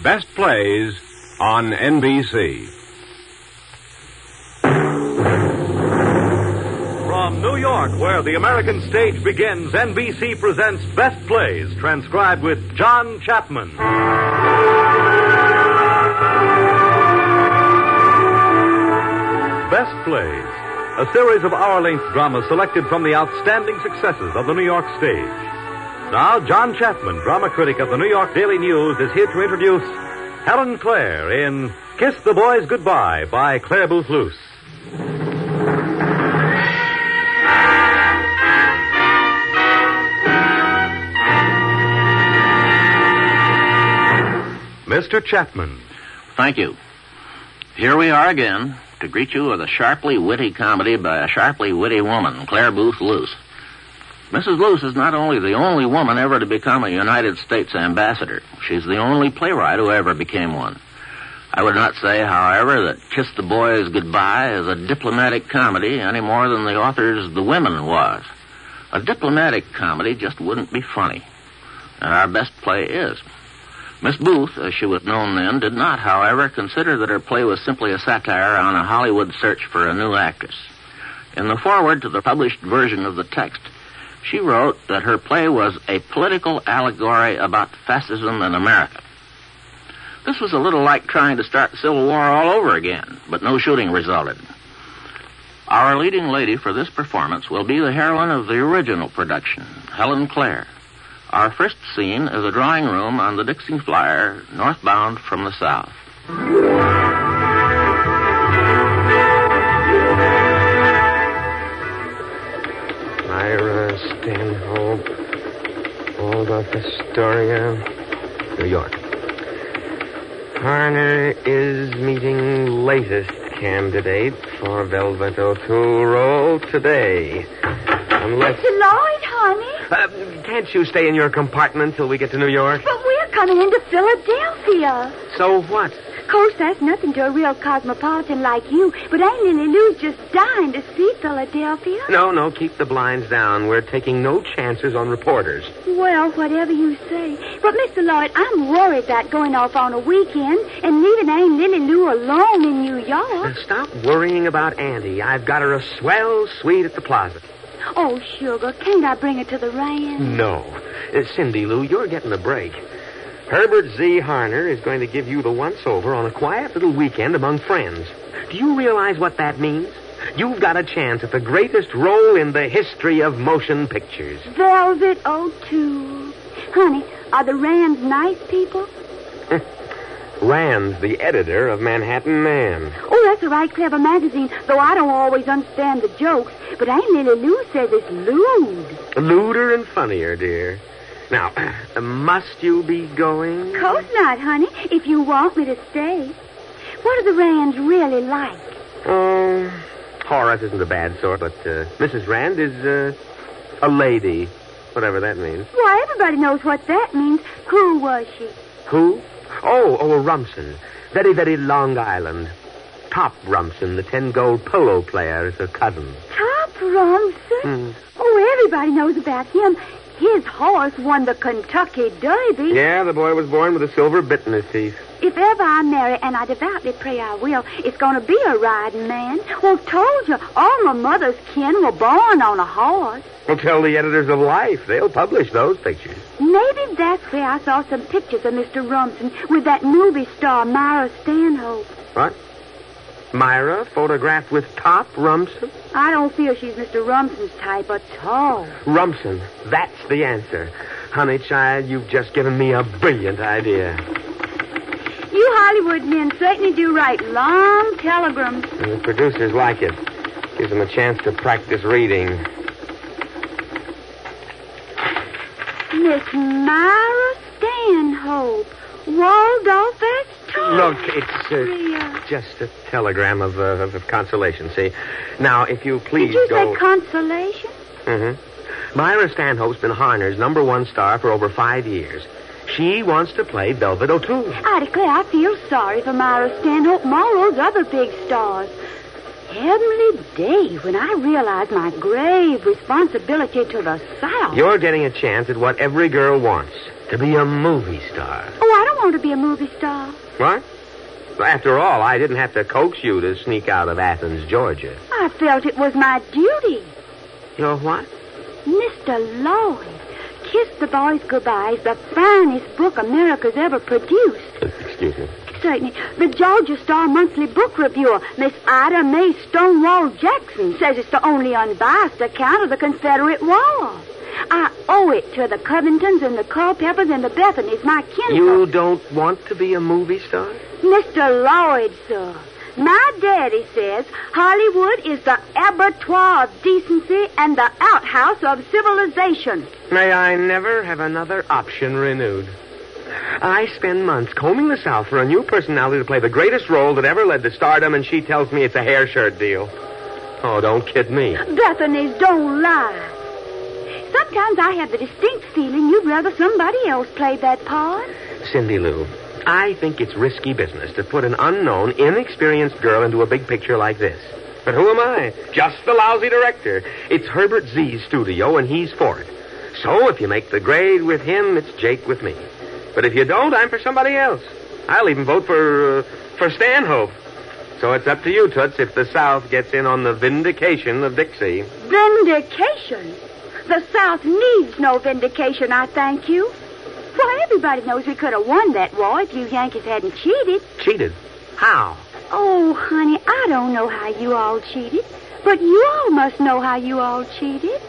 Best Plays on NBC. From New York, where the American stage begins, NBC presents Best Plays, transcribed with John Chapman. Best Plays, a series of hour-length dramas selected from the outstanding successes of the New York stage. Now, John Chapman, drama critic of the New York Daily News, is here to introduce Helen Clare in Kiss the Boys Goodbye by Clare Boothe Luce. Mr. Chapman. Thank you. Here we are again to greet you with a sharply witty comedy by a sharply witty woman, Clare Boothe Luce. Mrs. Luce is not only the only woman ever to become a United States ambassador, she's the only playwright who ever became one. I would not say, however, that Kiss the Boys Goodbye is a diplomatic comedy any more than the author's The Women was. A diplomatic comedy just wouldn't be funny. And our best play is. Miss Booth, as she was known then, did not, however, consider that her play was simply a satire on a Hollywood search for a new actress. In the foreword to the published version of the text, she wrote that her play was a political allegory about fascism in America. This was a little like trying to start the Civil War all over again, but no shooting resulted. Our leading lady for this performance will be the heroine of the original production, Helen Clare. Our first scene is a drawing room on the Dixie Flyer, northbound from the south. Myra Stanhope, Waldorf Astoria, New York. Harner is meeting latest candidate for Velvet O'Toole role today. Unless... Mr. Lloyd, honey. Can't you stay in your compartment till we get to New York? But we're coming into Philadelphia. So what? Of course, that's nothing to a real cosmopolitan like you, but Aunt Lily Lou's just dying to see Philadelphia. No, keep the blinds down. We're taking no chances on reporters. Well, whatever you say. But, Mr. Lloyd, I'm worried about going off on a weekend and leaving Aunt Lily Lou alone in New York. Stop worrying about Auntie. I've got her a swell suite at the Plaza. Oh, sugar, can't I bring her to the ranch? No. Cindy Lou, you're getting a break. Herbert Z. Harner is going to give you the once-over on a quiet little weekend among friends. Do you realize what that means? You've got a chance at the greatest role in the history of motion pictures. Velvet O'Toole. Honey, are the Rands nice people? Rand's the editor of Manhattan Man. Oh, that's a right clever magazine, though I don't always understand the jokes. But Aunt Lily Lou says it's lewd. Lewder and funnier, dear. Now, must you be going? Of course not, honey, if you want me to stay. What are the Rands really like? Oh, Horace isn't a bad sort, but Mrs. Rand is a lady, whatever that means. Why, everybody knows what that means. Who was she? Who? Oh, Rumson. Very, very Long Island. Top Rumson, the 10-gold polo player, is her cousin. Top Rumson? Oh, everybody knows about him. His horse won the Kentucky Derby. Yeah, the boy was born with a silver bit in his teeth. If ever I marry, and I devoutly pray I will, it's going to be a riding man. Well, told you, all my mother's kin were born on a horse. Well, tell the editors of Life. They'll publish those pictures. Maybe that's where I saw some pictures of Mr. Rumson with that movie star, Myra Stanhope. What? Myra photographed with Top Rumson? I don't feel she's Mr. Rumson's type at all. Rumson. That's the answer. Honey, child, you've just given me a brilliant idea. You Hollywood men certainly do write long telegrams. And the producers like it. Gives them a chance to practice reading. Miss Myra Stanhope, Waldorf Astoria. Look, it's just a telegram of consolation, see? Now, if you please go... Did you go... say consolation? Mm-hmm. Myra Stanhope's been Harner's #1 star for over 5 years. She wants to play Velvet O'Toole. I declare I feel sorry for Myra Stanhope and all those other big stars. Heavenly day, when I realize my grave responsibility to the South. You're getting a chance at what every girl wants, to be a movie star. Oh, I don't want to be a movie star. What? Well, after all, I didn't have to coax you to sneak out of Athens, Georgia. I felt it was my duty. Your what? Mr. Lloyd, Kiss the Boys Goodbye is the finest book America's ever produced. Excuse me. Certainly. The Georgia Star Monthly Book Reviewer, Miss Ida Mae Stonewall Jackson, says it's the only unbiased account of the Confederate War. I owe it to the Covingtons and the Culpepers and the Bethany's, my kinfolk. You don't want to be a movie star? Mr. Lloyd, sir. My daddy says Hollywood is the abattoir of decency and the outhouse of civilization. May I never have another option renewed. I spend months combing the South for a new personality to play the greatest role that ever led to stardom, and she tells me it's a hair shirt deal. Oh, don't kid me. Bethany's, don't lie. Sometimes I have the distinct feeling you'd rather somebody else played that part. Cindy Lou, I think it's risky business to put an unknown, inexperienced girl into a big picture like this. But who am I? Just the lousy director. It's Herbert Z's studio, and he's for it. So if you make the grade with him, it's Jake with me. But if you don't, I'm for somebody else. I'll even vote for Stanhope. So it's up to you, Toots, if the South gets in on the vindication of Dixie. Vindication? The South needs no vindication, I thank you. Why, everybody knows we could have won that war if you Yankees hadn't cheated. Cheated? How? Oh, honey, I don't know how you all cheated. But you all must know how you all cheated.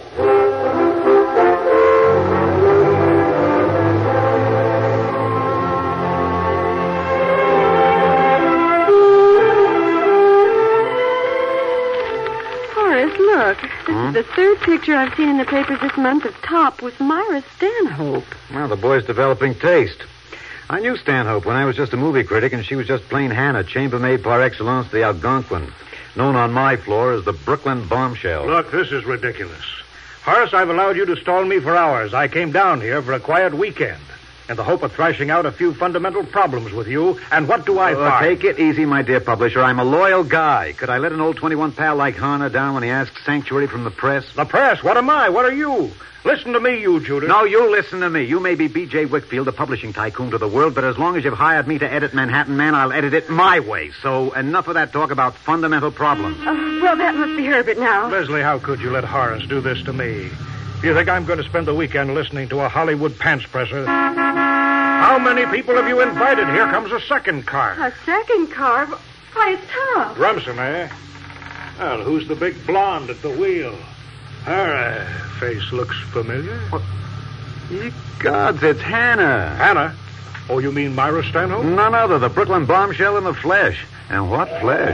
Look, this is the third picture I've seen in the papers this month of Top with Myra Stanhope. Well, the boy's developing taste. I knew Stanhope when I was just a movie critic, and she was just plain Hannah, chambermaid par excellence, the Algonquin, known on my floor as the Brooklyn Bombshell. Look, this is ridiculous. Horace, I've allowed you to stall me for hours. I came down here for a quiet weekend in the hope of thrashing out a few fundamental problems with you, and what do I find? Take it easy, my dear publisher. I'm a loyal guy. Could I let an old 21 pal like Hannah down when he asks sanctuary from the press? The press? What am I? What are you? Listen to me, you Judas. No, you listen to me. You may be B.J. Wickfield, the publishing tycoon to the world, but as long as you've hired me to edit Manhattan Man, I'll edit it my way. So enough of that talk about fundamental problems. Well, that must be Herbert now. Leslie, how could you let Horace do this to me? You think I'm going to spend the weekend listening to a Hollywood pants presser? How many people have you invited? Here comes a second car. A second car? Why, it's Tom. Rumson, eh? Well, who's the big blonde at the wheel? Her face looks familiar. What? Ye gods, it's Hannah. Hannah? Oh, you mean Myra Stanhope? None other. The Brooklyn Bombshell in the flesh. And what flesh?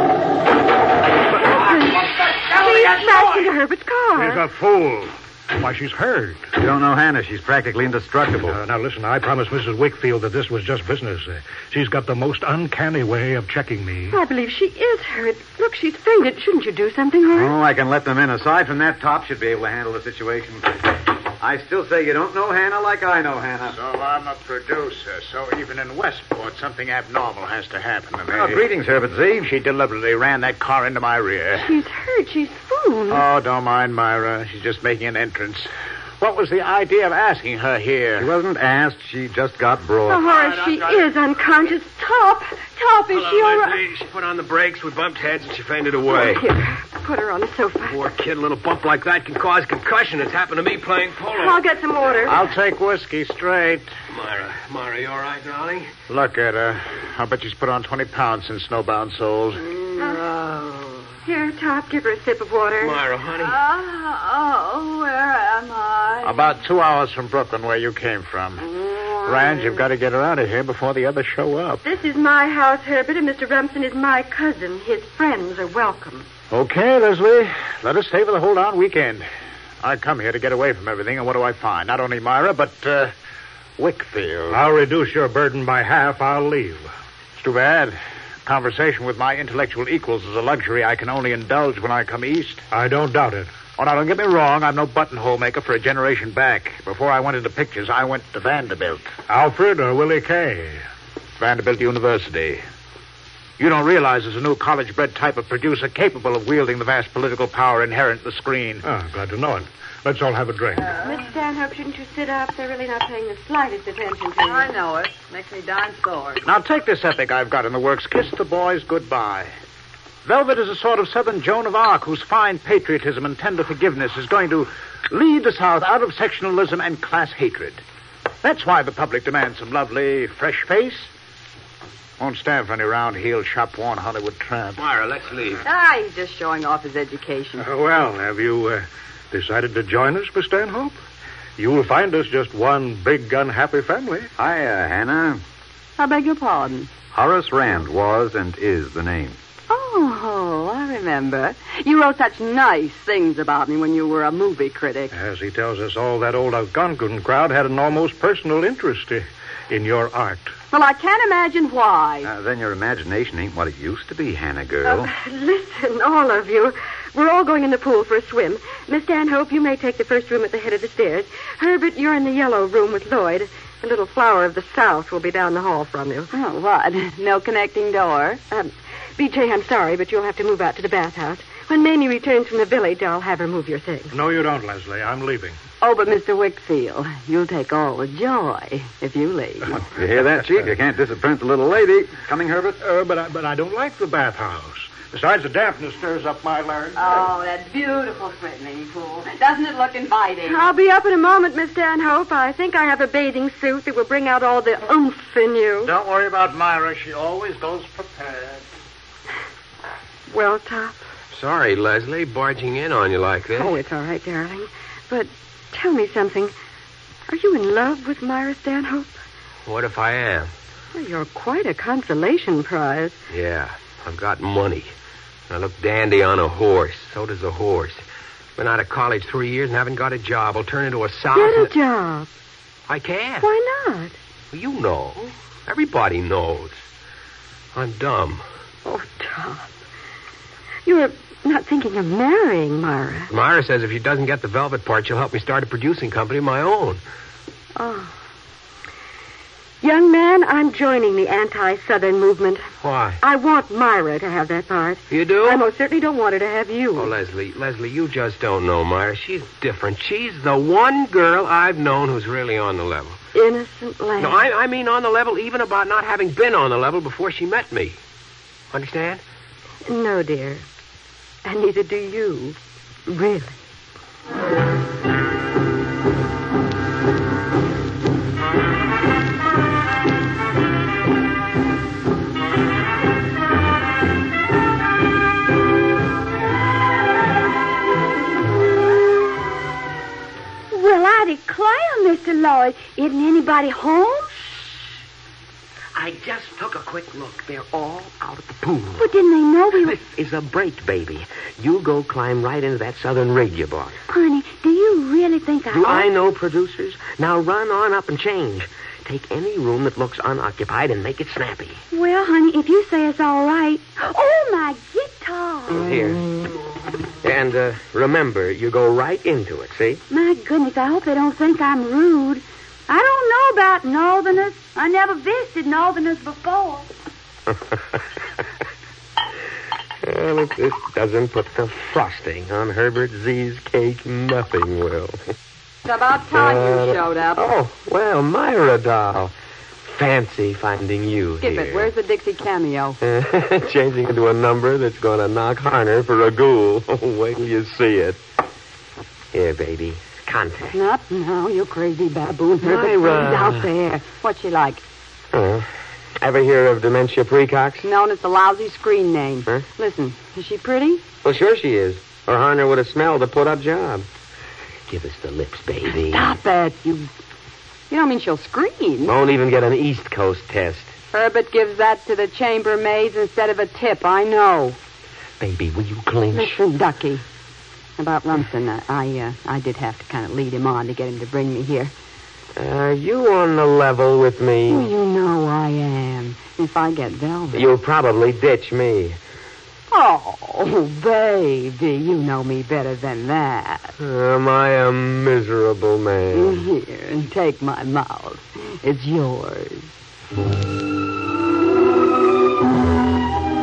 She smashed into Herbert's car. She's a fool. Why, she's hurt. You don't know Hannah. She's practically indestructible. Now, listen, I promised Mrs. Wickfield that this was just business. She's got the most uncanny way of checking me. I believe she is hurt. Look, she's fainted. Shouldn't you do something, Horace? Oh, I can let them in. Aside from that, Top should be able to handle the situation. I still say you don't know Hannah like I know Hannah. So I'm a producer, so even in Westport, something abnormal has to happen to me. Oh, greetings, Herbert Z. She deliberately ran that car into my rear. She's hurt. She's swooned. Oh, don't mind Myra. She's just making an entrance. What was the idea of asking her here? She wasn't asked. She just got brought. Oh, Horace, she is unconscious. Top, is she all right? She put on the brakes, we bumped heads, and she fainted away. Here, put her on the sofa. Poor kid, a little bump like that can cause concussion. It's happened to me playing polo. I'll get some water. I'll take whiskey straight. Myra, you all right, darling? Look at her. I'll bet she's put on 20 pounds since Snowbound sold. Here, Top, give her a sip of water. Myra, honey. Where am I? About 2 hours from Brooklyn, where you came from. Rand, you've got to get her out of here before the others show up. This is my house, Herbert, and Mr. Rumson is my cousin. His friends are welcome. Okay, Leslie. Let us stay for the whole darn weekend. I come here to get away from everything, and what do I find? Not only Myra, but, Wickfield. I'll reduce your burden by half. I'll leave. It's too bad. Conversation with my intellectual equals is a luxury I can only indulge when I come east. I don't doubt it. Oh, now, don't get me wrong. I'm no buttonhole maker for a generation back. Before I went into pictures, I went to Vanderbilt. Alfred or Willie Kay? Vanderbilt University. You don't realize there's a new college-bred type of producer capable of wielding the vast political power inherent in the screen. Ah, glad to know it. Let's all have a drink. Miss Stanhope, shouldn't you sit up? They're really not paying the slightest attention to you. I know it. Makes me darn sore. Now take this epic I've got in the works, Kiss the Boys Goodbye. Velvet is a sort of Southern Joan of Arc whose fine patriotism and tender forgiveness is going to lead the South out of sectionalism and class hatred. That's why the public demands some lovely, fresh face. Won't stand for any round-heeled, shop-worn Hollywood tramp. Myra, let's leave. He's just showing off his education. Well, have you decided to join us, Miss Stanhope? You will find us just one big, unhappy family. Hiya, Hannah. I beg your pardon. Horace Rand was and is the name. Oh, I remember. You wrote such nice things about me when you were a movie critic. As he tells us, all that old Algonquin crowd had an almost personal interest in your art. Well, I can't imagine why. Then your imagination ain't what it used to be, Hannah girl. Listen, all of you. We're all going in the pool for a swim. Miss Stanhope, you may take the first room at the head of the stairs. Herbert, you're in the yellow room with Lloyd. The little flower of the South will be down the hall from you. Oh, what? No connecting door? B.J., I'm sorry, but you'll have to move out to the bathhouse. When Mamie returns from the village, I'll have her move your things. No, you don't, Leslie. I'm leaving. Oh, but Mr. Wickfield, you'll take all the joy if you leave. You hear that, Chief? You can't disappoint the little lady. Coming, Herbert? But I don't like the bathhouse. Besides, the dampness stirs up my larynx. Oh, that beautiful swimming pool. Doesn't it look inviting? I'll be up in a moment, Miss Stanhope. I think I have a bathing suit that will bring out all the oomph in you. Don't worry about Myra. She always goes prepared. Well, Top? Sorry, Leslie, barging in on you like this. Oh, it's all right, darling. But tell me something. Are you in love with Myra Stanhope? What if I am? Well, you're quite a consolation prize. Yeah, I've got money. I look dandy on a horse. So does a horse. Been out of college 3 years and haven't got a job. I'll turn into a sow. Get a job. I can. Why not? Well, you know. Everybody knows. I'm dumb. Oh, Tom. You're not thinking of marrying Myra. Myra says if she doesn't get the velvet part, she'll help me start a producing company of my own. Oh. Young man, I'm joining the anti-Southern movement. Why? I want Myra to have that part. You do? I most certainly don't want her to have you. Oh, Leslie, you just don't know Myra. She's different. She's the one girl I've known who's really on the level. Innocent lamb. No, I mean on the level even about not having been on the level before she met me. Understand? No, dear. And neither do you. Really. Well, I declare, Mr. Lloyd, isn't anybody home? I just took a quick look. They're all out at the pool. But didn't they know we were... This is a break, baby. You go climb right into that southern rig you bought. Honey, do you really think Do I know producers? Now run on up and change. Take any room that looks unoccupied and make it snappy. Well, honey, if you say it's all right... Oh, my guitar! Here. And remember, you go right into it, see? My goodness, I hope they don't think I'm rude. I don't know about Northerners. I never visited Northerners before. Well, if this doesn't put the frosting on Herbert Z's cake, nothing will. It's about time you showed up. Oh, well, Myra doll. Fancy finding you Skip here. it. Where's the Dixie cameo? Changing into a number that's going to knock Harner for a ghoul. Wait till you see it. Here, baby. Contact. Not now, you crazy baboon. Myra. Out there. What's she like? Ever hear of dementia precox? Known as the lousy screen name. Huh? Listen, is she pretty? Well, sure she is. Or Harner would have smelled the put-up job. Give us the lips, baby. Stop it. You don't mean she'll scream. Won't even get an East Coast test. Herbert gives that to the chambermaids instead of a tip, I know. Baby, will you clinch? Listen, Ducky. About Lumsden, I did have to kind of lead him on to get him to bring me here. Are you on the level with me? Oh, you know I am. If I get Velvet... You'll probably ditch me. Oh, baby, you know me better than that. Am I a miserable man? Here, and take my mouth. It's yours.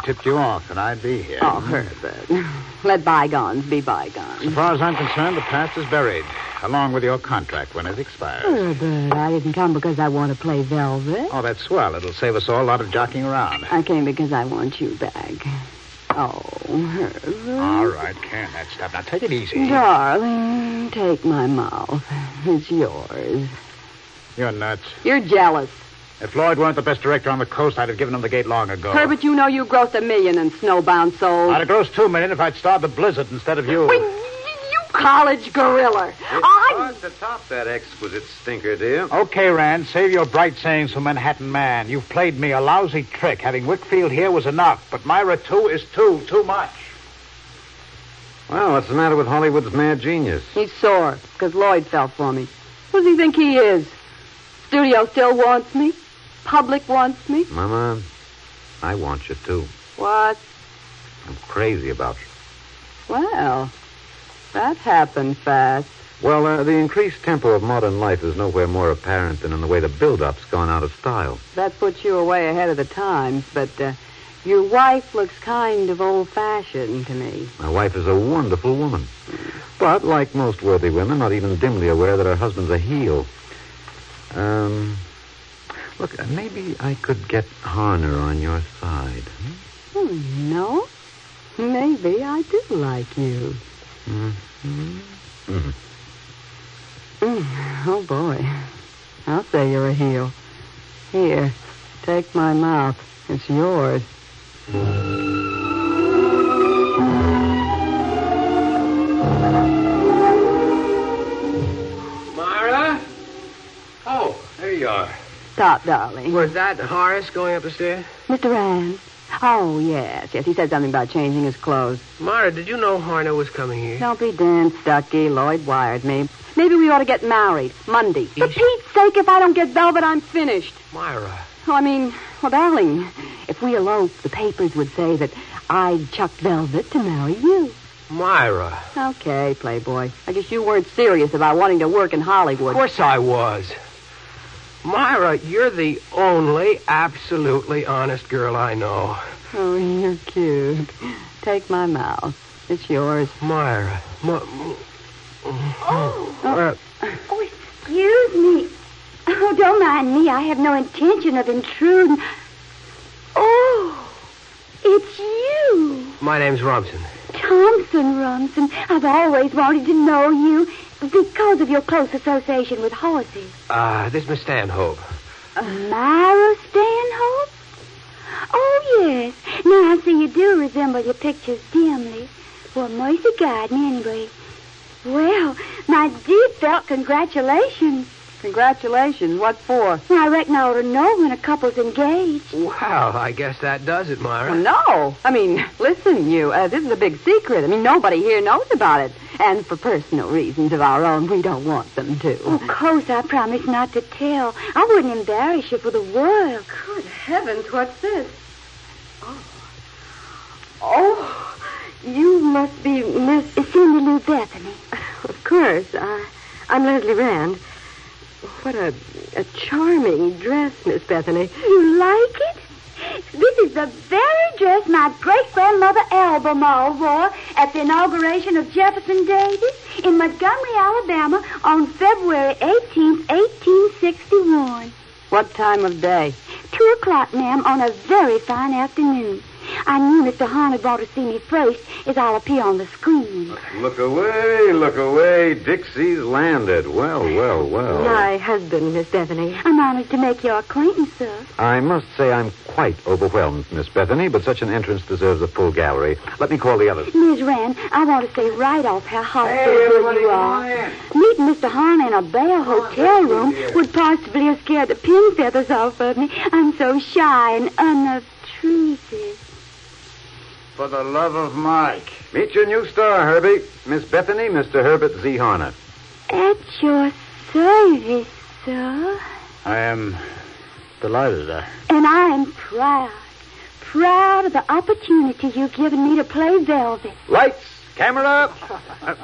tipped you off that I'd be here. Oh, Herbert. Let bygones be bygones. As far as I'm concerned, the past is buried, along with your contract when it expires. Herbert, I didn't come because I want to play velvet. Oh, that's swell. It'll save us all a lot of jockeying around. I came because I want you back. Oh, Herbert. All right, can that stuff. Now, take it easy. Darling, take my mouth. It's yours. You're nuts. You're jealous. If Lloyd weren't the best director on the coast, I'd have given him the gate long ago. Herbert, you know you grossed $1 million in snowbound souls. I'd have grossed $2 million if I'd starved the blizzard instead of you. You college gorilla. It's hard to top that exquisite stinker, dear. Okay, Rand, save your bright sayings for Manhattan Man. You've played me a lousy trick. Having Wickfield here was enough, but Myra, too, is too much. Well, what's the matter with Hollywood's mad genius? He's sore because Lloyd fell for me. Who does he think he is? Studio still wants me. Public wants me. Mama, I want you, too. What? I'm crazy about you. Well, that happened fast. Well, the increased tempo of modern life is nowhere more apparent than in the way the build-up's gone out of style. That puts you way ahead of the times, but your wife looks kind of old-fashioned to me. My wife is a wonderful woman. But, like most worthy women, not even dimly aware that her husband's a heel. Look, maybe I could get Harner on your side. No. Maybe I do like you. Oh, boy. I'll say you're a heel. Here, take my mouth. It's yours. Myra? Oh, there you are. Stop, darling. Was that Horace going up the stairs? Mr. Rand. Oh, yes. He said something about changing his clothes. Myra, did you know Harner was coming here? Don't be damn stucky. Lloyd wired me. Maybe we ought to get married Monday. For Pete's sake, if I don't get velvet, I'm finished. Myra. Well, darling, if we elope, the papers would say that I'd chucked velvet to marry you. Myra. Okay, Playboy. I guess you weren't serious about wanting to work in Hollywood. Of course I was. Myra, you're the only absolutely honest girl I know. Oh, you're cute. Take my mouth. It's yours. Myra. Excuse me. Oh, don't mind me. I have no intention of intruding. Oh, it's you. My name's Rumson. Thompson Rumson. I've always wanted to know you because of your close association with horses. This is Miss Stanhope. Myra Stanhope? Oh, yes. Now, I see you do resemble your pictures dimly. Well, mercy guide me anyway. Well, my deep felt congratulations. Congratulations. What for? Well, I reckon I ought to know when a couple's engaged. Well, I guess that does it, Myra. Well, no. Listen, you. This is a big secret. Nobody here knows about it. And for personal reasons of our own, we don't want them to. Of course, I promise not to tell. I wouldn't embarrass you for the world. Good heavens, what's this? Oh, you must be Miss Cindy Lou Bethany. Of course. I'm Leslie Rand. What a charming dress, Miss Bethany. You like it? This is the very dress my great-grandmother Albemarle wore at the inauguration of Jefferson Davis in Montgomery, Alabama on February 18th, 1861. What time of day? 2 o'clock, ma'am, on a very fine afternoon. I knew Mr. Harney brought to see me first, as I'll appear on the screen. Look away. Dixie's landed. Well. My husband, Miss Bethany. I'm honored to make your acquaintance, sir. I must say I'm quite overwhelmed, Miss Bethany, but such an entrance deserves a full gallery. Let me call the others. Miss Rand, I want to say right off how Hey, hospitable you are. Meeting Mr. Harney in a bare hotel room would possibly have scared the pin feathers off of me. I'm so shy and unobtrusive. For the love of Mike. Meet your new star, Herbie. Miss Bethany, Mr. Herbert Z. Harner. At your service, sir. I am delighted. And I am proud of the opportunity you've given me to play velvet. Lights, camera.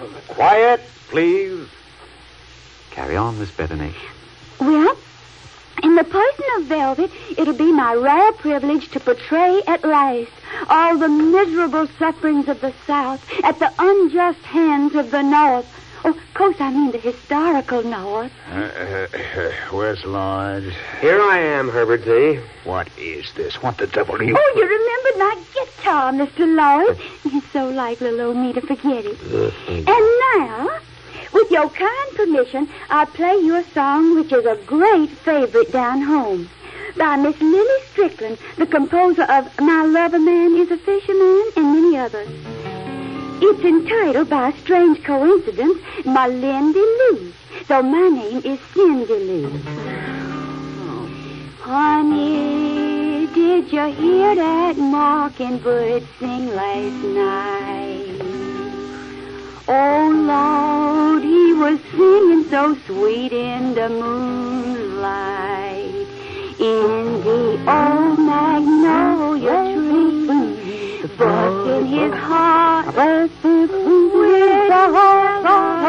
Quiet, please. Carry on, Miss Bethany. Well, In the person of Velvet, it'll be my rare privilege to portray at last all the miserable sufferings of the South at the unjust hands of the North. Oh, of course, I mean the historical North. Where's Lloyd? Here I am, Herbert Z. What is this? What the devil are you... Oh, you remembered my guitar, Mr. Lloyd. It's so like little old me to forget it. And now, with your kind permission, I'll play you a song which is a great favorite down home by Miss Lily Strickland, the composer of My Lover Man is a Fisherman and many others. It's entitled, by a strange coincidence, My Lindy Lou, though my name is Cindy Lou. Honey, did you hear that mockingbird sing last night? Oh, Lord, he was singing so sweet in the moonlight, in the old magnolia tree. But in his heart, with the heart,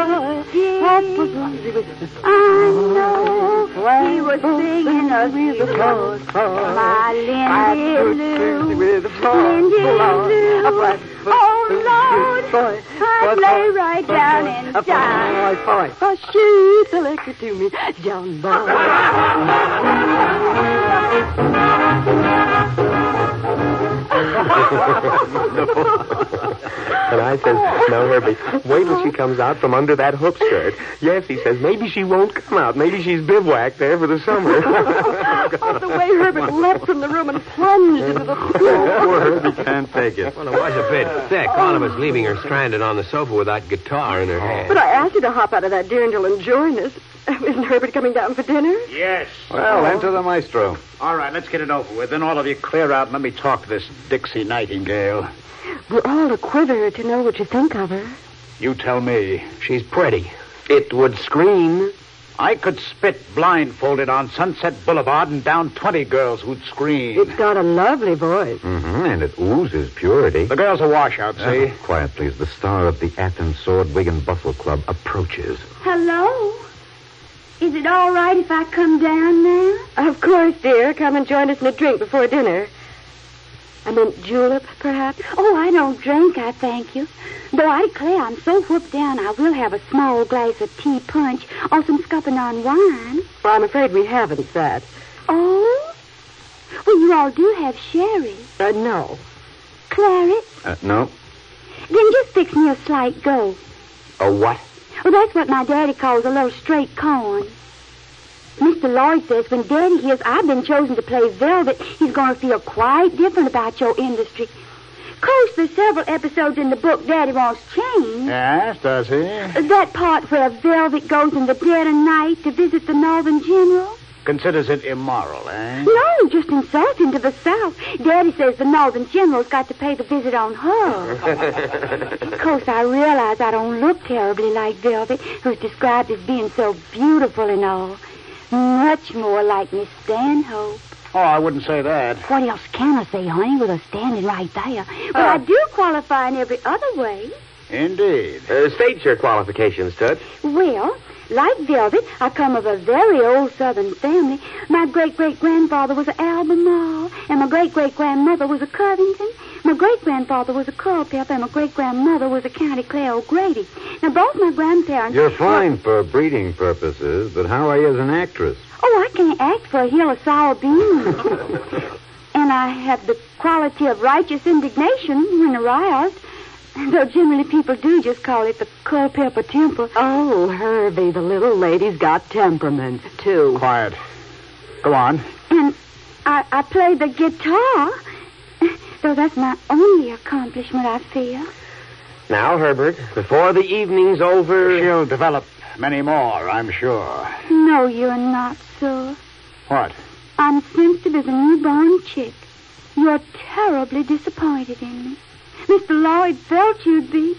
I know he was singing a song. My Lindy Lou, Lindy Lou. Oh, Lord, I lay right down and die. Oh, she's elected to me, John Boy. And I says, no, Herbie, wait till she comes out from under that hook skirt. Yes, he says, maybe she won't come out. Maybe she's bivouacked there for the summer. Oh, the way Herbert leapt from the room and plunged into the pool. Poor Herbie can't take it. Well, it was a bit thick, all of us leaving her stranded on the sofa with that guitar in her hand. But I asked you to hop out of that dirndl and join us. Isn't Herbert coming down for dinner? Yes. Well, enter the maestro. All right, let's get it over with. Then all of you clear out and let me talk to this Dixie Nightingale. We're all a quiver to know what you think of her. You tell me. She's pretty. It would scream. I could spit blindfolded on Sunset Boulevard and down 20 girls who'd scream. It's got a lovely voice. Mm-hmm, and it oozes purity. The girl's a washout, see? Quiet, please. The star of the Athens Sword, Wig, and Bustle Club approaches. Hello? Is it all right if I come down now? Of course, dear. Come and join us in a drink before dinner. I meant julep, perhaps? Oh, I don't drink, I thank you. Though I declare I'm so whooped down, I will have a small glass of tea punch or some scupping on wine. Well, I'm afraid we haven't that. Oh? Well, you all do have sherry. No. Claret? No. Then just fix me a slight go. A what? Well, that's what my daddy calls a little straight corn. Mr. Lloyd says when Daddy hears I've been chosen to play Velvet, he's going to feel quite different about your industry. Of course, there's several episodes in the book Daddy wants changed. Yes, does he? That part where Velvet goes in the dead of night to visit the Northern General. Considers it immoral, eh? No, just insulting to the South. Daddy says the Northern General's got to pay the visit on her. Of course, I realize I don't look terribly like Velvet, who's described as being so beautiful and all. Much more like Miss Stanhope. Oh, I wouldn't say that. What else can I say, honey, with her standing right there? But I do qualify in every other way. Indeed. State your qualifications, Toots. Well, like Velvet, I come of a very old Southern family. My great-great-grandfather was an Albemarle, and my great-great-grandmother was a Covington. My great-grandfather was a Culpeper, and my great-grandmother was a County Clare O'Grady. Now, both my grandparents... You're fine for breeding purposes, but how are you as an actress? Oh, I can't act for a hill of sour beans. And I have the quality of righteous indignation when aroused. Though generally people do just call it the Culpeper temper. Oh, Herbie, the little lady's got temperament, too. Quiet. Go on. And I play the guitar. Though that's my only accomplishment, I feel. Now, Herbert, before the evening's over... She'll develop many more, I'm sure. No, you're not, sir. What? I'm sensitive as a newborn chick. You're terribly disappointed in me. Mr. Lloyd felt you'd be.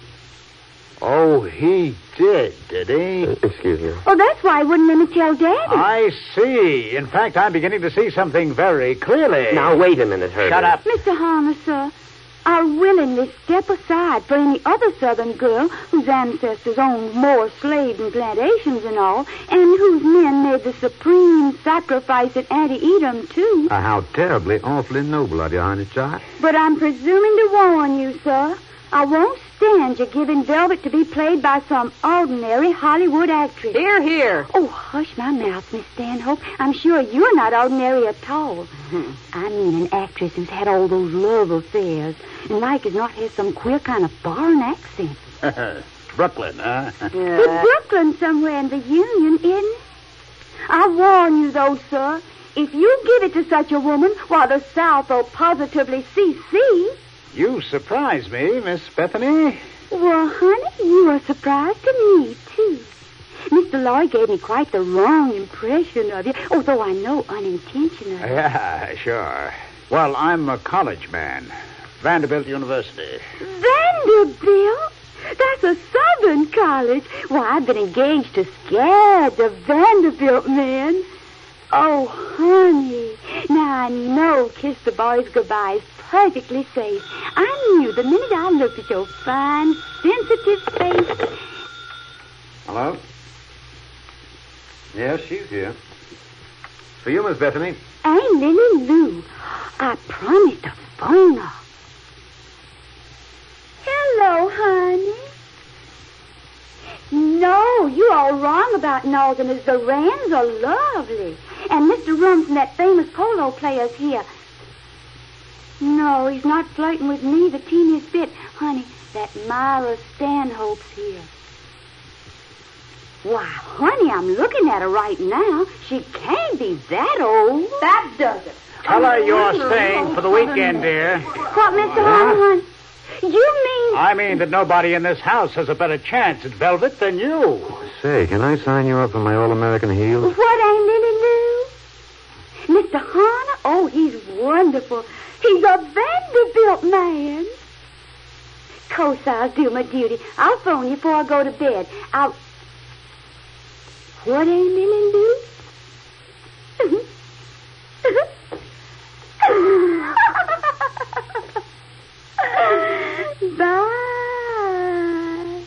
Oh, he did he? Excuse me. Oh, that's why he wouldn't let me tell Daddy. I see. In fact, I'm beginning to see something very clearly. Now, wait a minute, Herbert. Shut up. Mr. Harmer, sir, I'll willingly step aside for any other Southern girl whose ancestors owned more slaves and plantations and all, and whose men made the supreme sacrifice at Antietam, too. How terribly, awfully noble of you, honey child. But I'm presuming to warn you, sir. I won't stand you giving Velvet to be played by some ordinary Hollywood actress. Here, here. Oh, hush my mouth, Miss Stanhope. I'm sure you're not ordinary at all. I mean an actress who's had all those love affairs and like as not has some queer kind of foreign accent. Brooklyn, huh? It's Brooklyn somewhere in the Union, isn't it? I warn you, though, sir. If you give it to such a woman, why, the South will positively CC. You surprise me, Miss Bethany. Well, honey, you are surprised to me, too. Mr. Lloyd gave me quite the wrong impression of you, although I know unintentionally. Yeah, sure. Well, I'm a college man. Vanderbilt University. Vanderbilt? That's a Southern college. Why, I've been engaged to Scad, the Vanderbilt man. Oh, honey. Now I know Kiss the Boys Goodbye is perfectly safe. I knew the minute I looked at your fine, sensitive face. Hello? Yes, she's here. For you, Miss Bethany. Aunt Lily Lou. I promised to phone her. Hello, honey. No, you're all wrong about Northerners. The Rands are lovely. And Mr. Rumson, that famous polo player's here. No, he's not flirting with me the teeniest bit. Honey, that Myra Stanhope's here. Why, honey, I'm looking at her right now. She can't be that old. That does it. Tell her you're staying for the weekend, dear. What, Mr. Harlan? You mean... I mean that nobody in this house has a better chance at Velvet than you. Say, can I sign you up for my All-American heels? What, Aunt Lily Lou? Mr. Harner? Oh, he's wonderful. He's a Vanderbilt man. Of course, I'll do my duty. I'll phone you before I go to bed. What, Aunt Lily Lou? Bye.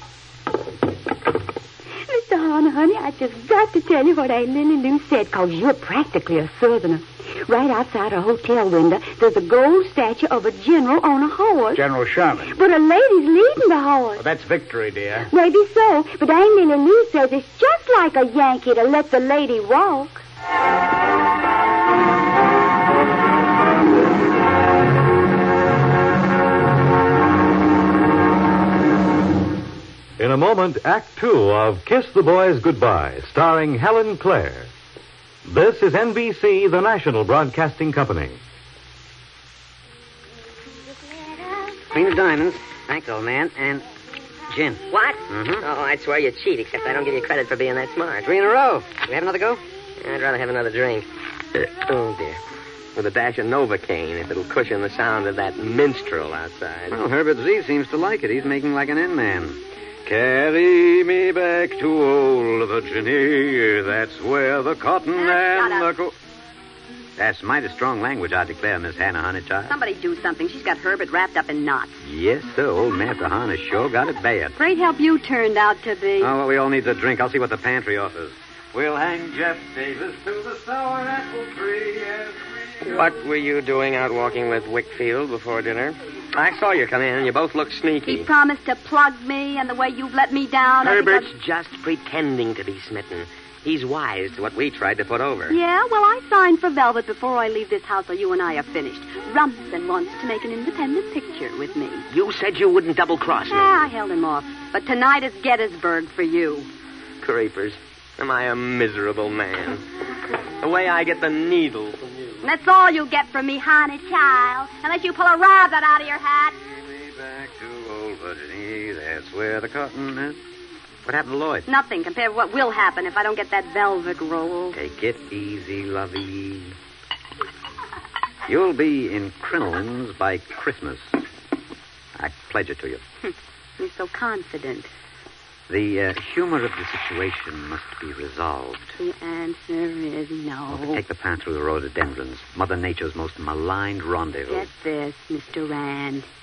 Mr. Harner, honey, I just got to tell you what Aunt Lily Lou said, because you're practically a Southerner. Right outside her hotel window, there's a gold statue of a general on a horse. General Sherman. But a lady's leading the horse. Well, that's victory, dear. Maybe so, but Aunt Lily Lou says it's just like a Yankee to let the lady walk. In a moment, Act Two of Kiss the Boys Goodbye, starring Helen Clare. This is NBC, the national broadcasting company. Queen of Diamonds. Thanks, old man. And gin. What? Mm-hmm. Oh, I'd swear you cheat, except I don't give you credit for being that smart. 3 in a row. We have another go? I'd rather have another drink. Oh, dear. With a dash of Novocaine, if it'll cushion the sound of that minstrel outside. Well, Herbert Z seems to like it. He's making like an in-man. Carry me back to old Virginia. That's where the cotton and the gold... That's mighty strong language, I declare, Miss Hannah Honeychild. Somebody do something. She's got Herbert wrapped up in knots. Yes, sir. Old Master Hannah sure got it bad. Great help you turned out to be. Oh, well, we all need a drink. I'll see what the pantry offers. We'll hang Jeff Davis to the sour apple tree as we... What were you doing out walking with Wickfield before dinner? I saw you come in, and you both looked sneaky. He promised to plug me, and the way you've let me down... Herbert's just pretending to be smitten. He's wise to what we tried to put over. Yeah, well, I signed for Velvet before I leave this house, so you and I are finished. Rumson wants to make an independent picture with me. You said you wouldn't double-cross me. I held him off. But tonight is Gettysburg for you. Creepers. Am I a miserable man? The way I get the needle from you. And that's all you get from me, honey child, unless you pull a rabbit out of your hat. Way back to old Virginia, that's where the cotton is. What happened to Lloyd? Nothing compared to what will happen if I don't get that velvet roll. Take it easy, lovey. You'll be in crinolines by Christmas. I pledge it to you. You're so confident. The humor of the situation must be resolved. The answer is no. Take the path through the rhododendrons, Mother Nature's most maligned rendezvous. Get this, Mr. Rand.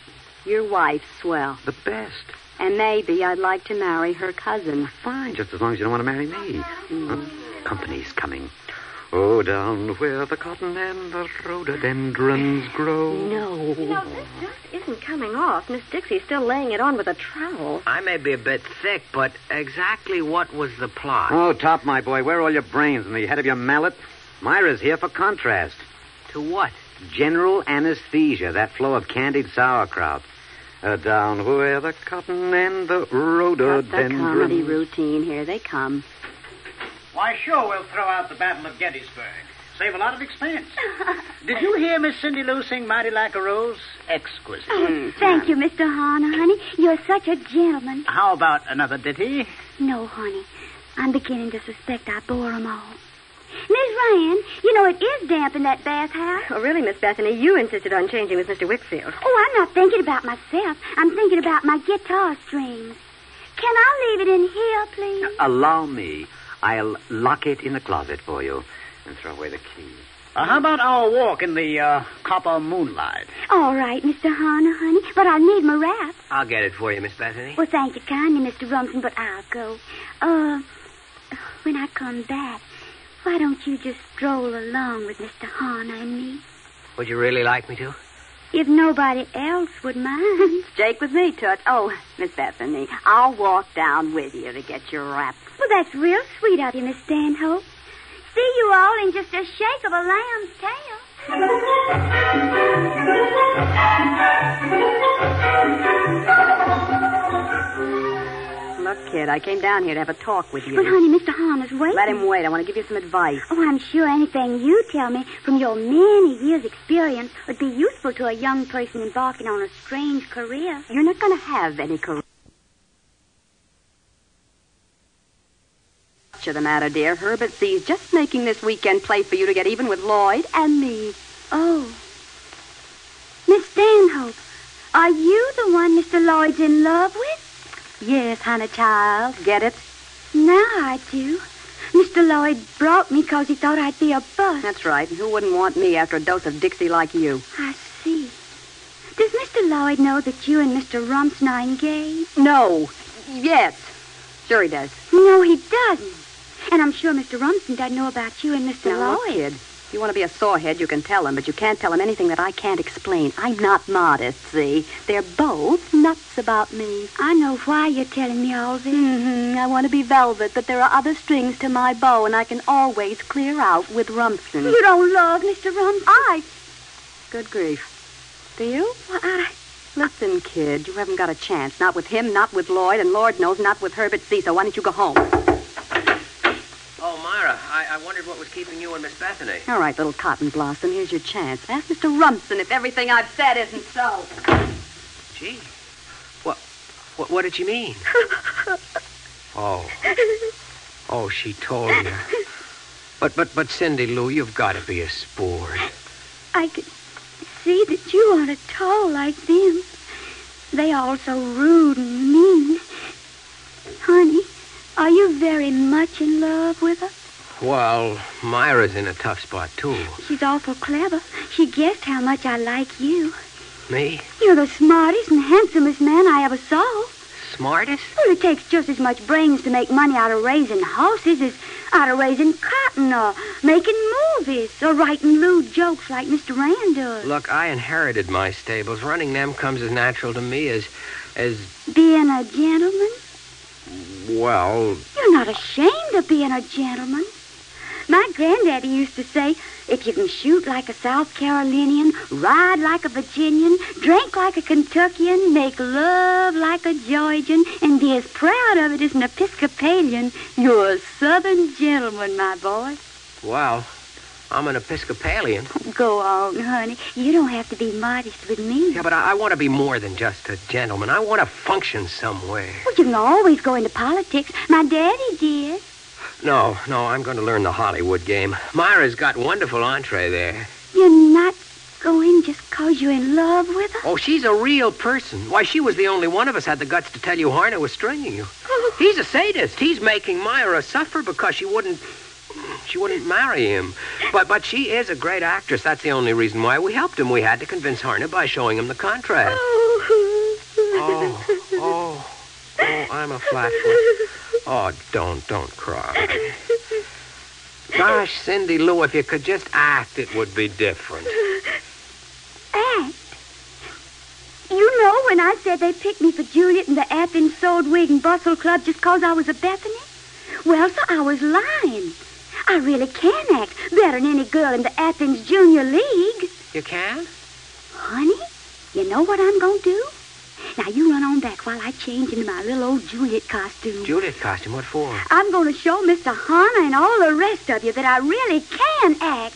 Your wife's swell. The best. And maybe I'd like to marry her cousin. Fine, just as long as you don't want to marry me. Company's coming. Oh, down where the cotton and the rhododendrons grow. No. This just isn't coming off. Miss Dixie's still laying it on with a trowel. I may be a bit thick, but exactly what was the plot? Oh, Top, my boy, where are all your brains? In the head of your mallet? Myra's here for contrast. To what? General anesthesia, that flow of candied sauerkraut. Down where the cotton and the rhododendrons... Got the comedy routine. Here they come. Why, sure, we'll throw out the Battle of Gettysburg. Save a lot of expense. Did you hear Miss Cindy Lou sing Mighty Like a Rose? Exquisite. Oh, thank you, Mr. Horner, honey. You're such a gentleman. How about another ditty? No, honey. I'm beginning to suspect I bore 'em all. Miss Rand, you know it is damp in that bathhouse. Oh, really, Miss Bethany? You insisted on changing with Mr. Whitfield. Oh, I'm not thinking about myself. I'm thinking about my guitar strings. Can I leave it in here, please? Allow me. I'll lock it in the closet for you and throw away the key. How about our walk in the copper moonlight? All right, Mr. Horner, honey, but I'll need my wrap. I'll get it for you, Miss Bethany. Well, thank you kindly, Mr. Rumson, but I'll go. When I come back, why don't you just stroll along with Mr. Horner and me? Would you really like me to? If nobody else would mind. Jake with me, Toots. Oh, Miss Bethany, I'll walk down with you to get your wrap. Well, that's real sweet of you, Miss Stanhope. See you all in just a shake of a lamb's tail. Look, kid, I came down here to have a talk with you. But, honey, Mr. Horner's waiting. Let him wait. I want to give you some advice. Oh, I'm sure anything you tell me from your many years' experience would be useful to a young person embarking on a strange career. You're not going to have any career. What's the matter, dear? Herbert Z's just making this weekend play for you to get even with Lloyd and me. Oh. Miss Stanhope, are you the one Mr. Lloyd's in love with? Yes, honey child. Get it? Now I do. Mr. Lloyd brought me because he thought I'd be a bust. That's right. Who wouldn't want me after a dose of Dixie like you? I see. Does Mr. Lloyd know that you and Mr. Rumson are engaged? No. Yes. Sure he does. No, he doesn't. And I'm sure Mr. Rumson doesn't know about you and Mr. Now, Lloyd. look, kid. If you want to be a sorehead, you can tell him, but you can't tell him anything that I can't explain. I'm not modest, see? They're both nuts about me. I know why you're telling me all this. I want to be velvet, but there are other strings to my bow, and I can always clear out with Rumson. You don't love Mr. Rumson? Good grief. Do you? Well, Listen, kid, you haven't got a chance. Not with him, not with Lloyd, and Lord knows not with Herbert C., so why don't you go home? Oh, Myra, I wondered what was keeping you and Miss Bethany. All right, little cotton blossom, here's your chance. Ask Mr. Rumson if everything I've said isn't so. Gee, what did she mean? Oh, she told you. But Cindy Lou, you've got to be a sport. I could see that you aren't at all like them. They all so rude and mean. Honey, are you very much in love with her? Well, Myra's in a tough spot, too. She's awful clever. She guessed how much I like you. Me? You're the smartest and handsomest man I ever saw. Smartest? Well, it takes just as much brains to make money out of raising horses as out of raising cotton or making movies or writing lewd jokes like Mr. Rand does. Look, I inherited my stables. Running them comes as natural to me as... Being a gentleman? Well... You're not ashamed of being a gentleman. My granddaddy used to say, if you can shoot like a South Carolinian, ride like a Virginian, drink like a Kentuckian, make love like a Georgian, and be as proud of it as an Episcopalian, you're a Southern gentleman, my boy. Well, I'm an Episcopalian. Go on, honey. You don't have to be modest with me. Yeah, but I want to be more than just a gentleman. I want to function somewhere. Well, you can always go into politics. My daddy did. No, I'm going to learn the Hollywood game. Myra's got wonderful entree there. You're not going just because you're in love with her? Oh, she's a real person. Why, she was the only one of us had the guts to tell you Harner was stringing you. He's a sadist. He's making Myra suffer because she wouldn't marry him. But she is a great actress. That's the only reason why we helped him. We had to convince Harner by showing him the contract. Oh. I'm a flatfoot. Oh, don't cry. Gosh, Cindy Lou, if you could just act, it would be different. Act? You know when I said they picked me for Juliet in the Athens Sewed Wig and Bustle Club just 'cause I was a Bethany? Well, so I was lying. I really can act better than any girl in the Athens Junior League. You can? Honey, you know what I'm going to do? Now, you run on back while I change into my little old Juliet costume. Juliet costume? What for? I'm going to show Mr. Hanna and all the rest of you that I really can act.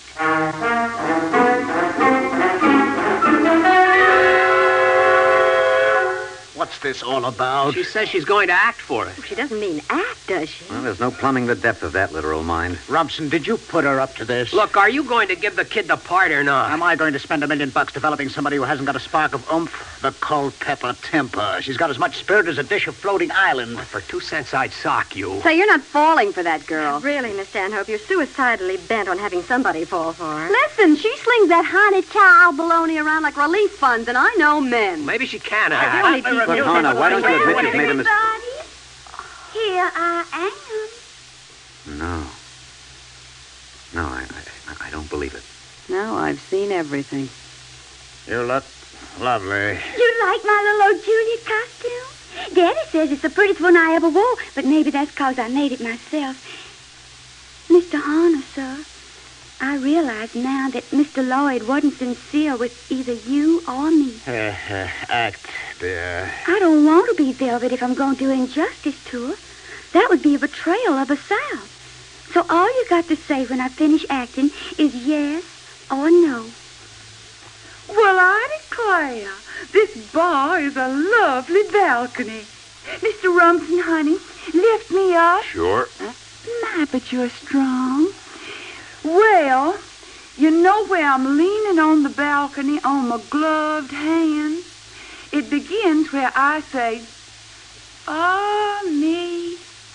What's this all about? She says she's going to act for it. She doesn't mean act, does she? Well, there's no plumbing the depth of that literal mind. Rumson, did you put her up to this? Look, are you going to give the kid the part or not? Am I going to spend $1 million developing somebody who hasn't got a spark of oomph? The Culpeper temper. She's got as much spirit as a dish of floating island. Well, for 2 cents, I'd sock you. So you're not falling for that girl? Really, Miss Stanhope, you're suicidally bent on having somebody fall for her. Listen, she slings that honey child baloney around like relief funds, and I know men. Maybe she can I act. really think Look, Hannah, why don't you admit you've made a mistake? Here I am. No, I don't believe it. No, I've seen everything. You look lovely. You like my little old Juliet costume? Daddy says it's the prettiest one I ever wore, but maybe that's 'cause I made it myself. Mr. Horner, sir, I realize now that Mr. Lloyd wasn't sincere with either you or me. Act, dear. I don't want to be Velvet if I'm going to do injustice to her. That would be a betrayal of the South. So all you got to say when I finish acting is yes or no. Well, I declare, this bar is a lovely balcony. Mr. Rumson, honey, lift me up. Sure. My, but you're strong. Well, you know where I'm leaning on the balcony on my gloved hand? It begins where I say, ah, me,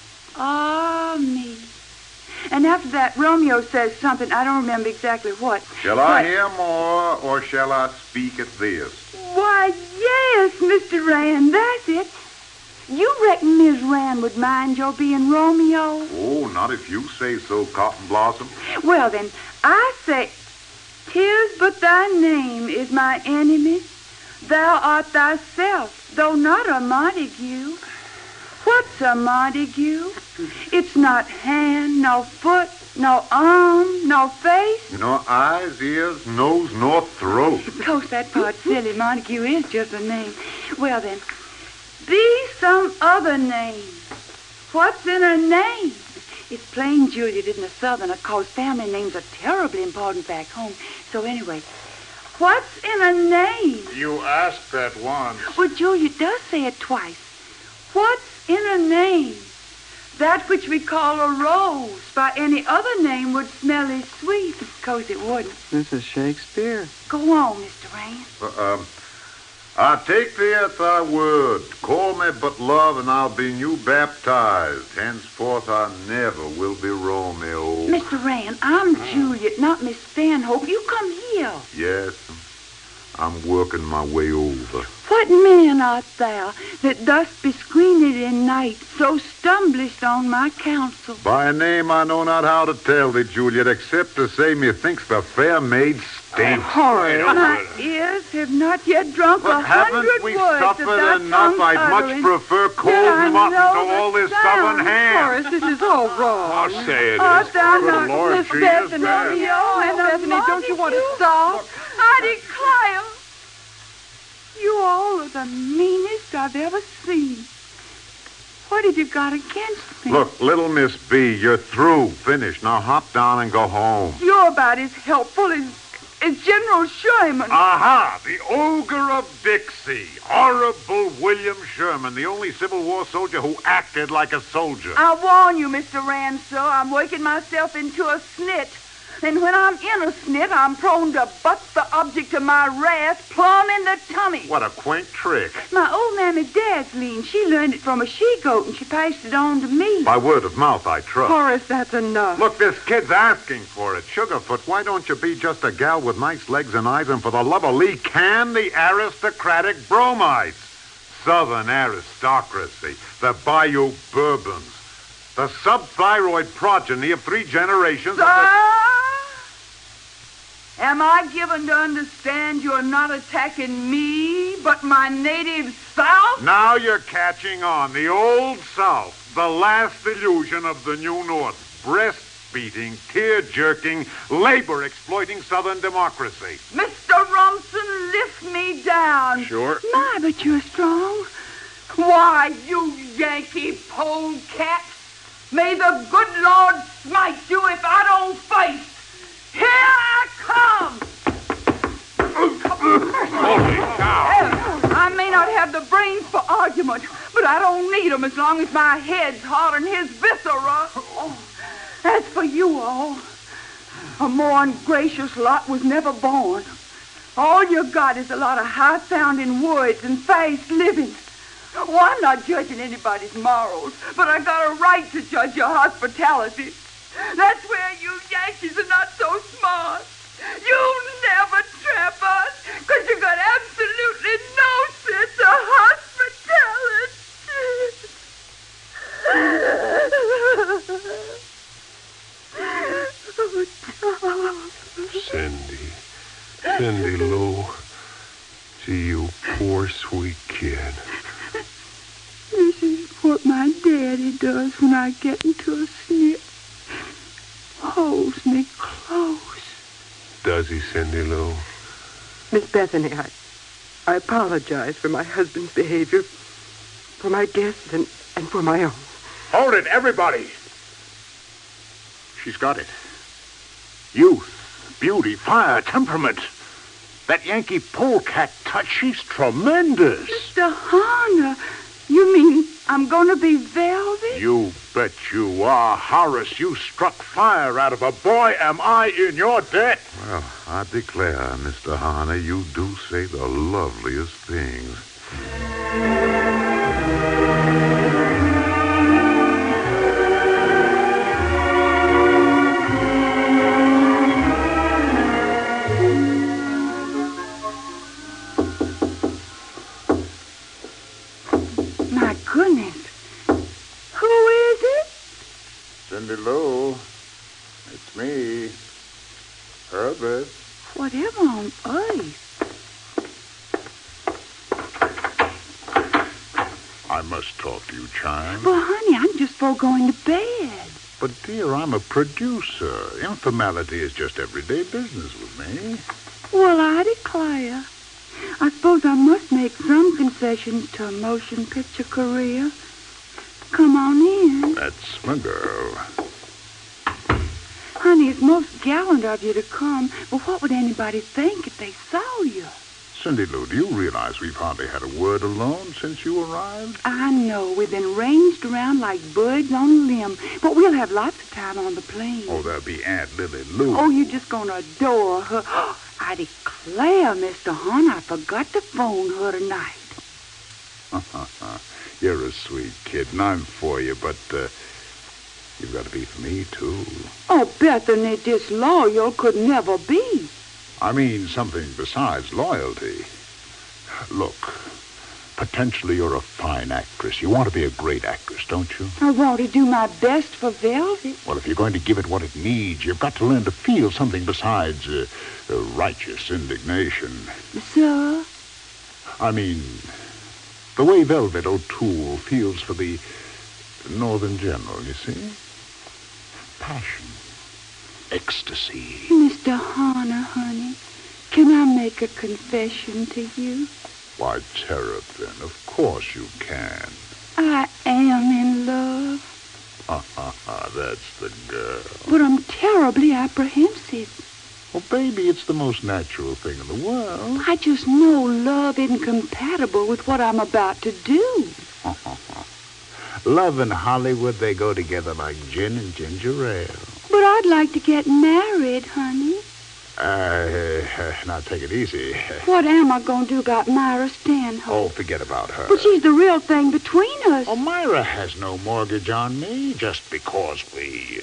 ah, me. And after that, Romeo says something, I don't remember exactly what. Shall I hear more, or shall I speak at this? Why, yes, Mr. Rand, that's it. You reckon Miss Rand would mind your being Romeo? Oh, not if you say so, Cotton Blossom. Well, then, I say, 'tis but thy name is my enemy. Thou art thyself, though not a Montague. What's a Montague? It's not hand, no foot, no arm, no face. Nor eyes, ears, nose, nor throat. Of course, that part silly. Montague is just a name. Well, then, be some other name. What's in her name? It's plain Juliet isn't a Southerner. Of course, family names are terribly important back home. So anyway, what's in a name? You asked that once. Well, Juliet does say it twice. What's in a name? That which we call a rose by any other name would smell as sweet. Of course it wouldn't. This is Shakespeare. Go on, Mr. Rand. I take thee at thy word. Call me but love, and I'll be new baptized. Henceforth I never will be Romeo. Mr. Rand, I'm Juliet, not Miss Stanhope. You come here. Yes, I'm working my way over. What man art thou that thus bescreened in night, so stumblest on my counsel? By a name I know not how to tell thee, Juliet, except to say methinks the fair maid stinks. My ears have not yet drunk But 100 haven't we words of suffered thy enough? tongue's I'd much utterance. prefer cold Yet I mutton to know all the this southern sound. ham. Horace, this is all wrong. I'll say it Art is. thou Good not Lord, Miss she is Bethany? bad. Oh, and Bethany, don't you want to stop? I declare, you all are the meanest I've ever seen. What have you got against me? Look, little Miss B, you're through. Finished. Now hop down and go home. You're about as helpful as General Sherman. Aha! The ogre of Dixie. Horrible William Sherman, the only Civil War soldier who acted like a soldier. I warn you, Mr. Rand, sir, I'm working myself into a snit. And when I'm in a snit, I'm prone to butt the object of my wrath plumb in the tummy. What a quaint trick. My old mammy Dazzleen, she learned it from a she-goat, and she passed it on to me. By word of mouth, I trust. Horace, that's enough. Look, this kid's asking for it. Sugarfoot, why don't you be just a gal with nice legs and eyes, and for the love of Lee, can the aristocratic bromides? Southern aristocracy, the Bayou Bourbons, the subthyroid progeny of 3 generations of Am I given to understand you're not attacking me, but my native South? Now you're catching on. The old South, the last illusion of the New North. Breast-beating, tear-jerking, labor-exploiting Southern democracy. Mr. Rumson, lift me down. Sure. My, but you're strong. Why, you Yankee polecat. May the good Lord smite you if I don't fight. Here I come! Holy cow! I may not have the brains for argument, but I don't need 'em as long as my head's hard on his viscera. As for you all, a more ungracious lot was never born. All you got is a lot of high-sounding words and fast living. Oh, I'm not judging anybody's morals, but I got a right to judge your hospitality. That's where you Yankees are not so smart. You never trap us, because you got absolutely no sense of hospitality. Cindy Lou. Gee, you poor, sweet kid. This is what my daddy does when I get into a snip. Holds me close. Does he, Cindy Lou? Miss Bethany, I apologize for my husband's behavior, for my guests, and for my own. Hold it, everybody. She's got it. Youth, beauty, fire, temperament. That Yankee polecat touch, she's tremendous. Mr. Harner, you mean I'm going to be velvet? You bet you are. Horace, you struck fire out of a boy. Am I in your debt? Well, I declare, Mr. Harner, you do say the loveliest things. My goodness. Who is it? Cindy Lou, it's me, Herbert. Whatever on earth? I must talk to you, Chime. Well, honey, I'm just for going to bed. But, dear, I'm a producer. Informality is just everyday business with me. Well, I declare. I suppose I must make some concessions to a motion picture career. Come on in. That's my girl. Honey, it's most gallant of you to come, but what would anybody think if they saw you? Cindy Lou, do you realize we've hardly had a word alone since you arrived? I know. We've been ranged around like birds on a limb, but we'll have lots of time on the plane. Oh, there'll be Aunt Lily Lou. Oh, you're just going to adore her. I declare, Mr. Horn, I forgot to phone her tonight. You're a sweet kid, and I'm for you, but you've got to be for me, too. Oh, Bethany, disloyal could never be. I mean something besides loyalty. Look, potentially you're a fine actress. You want to be a great actress, don't you? I want to do my best for Velvet. Well, if you're going to give it what it needs, you've got to learn to feel something besides righteous indignation. Sir? I mean, the way Velvet O'Toole feels for the Northern General, you see? Passion. Ecstasy. Mr. Horner, honey, can I make a confession to you? Why, Terrapin, of course you can. I am in love. That's the girl. But I'm terribly apprehensive. Well, baby, it's the most natural thing in the world. I just know love isn't compatible with what I'm about to do. Love and Hollywood, they go together like gin and ginger ale. But I'd like to get married, honey. Now take it easy. What am I going to do about Myra Stanhope? Oh, forget about her. But she's the real thing between us. Oh, Myra has no mortgage on me just because we...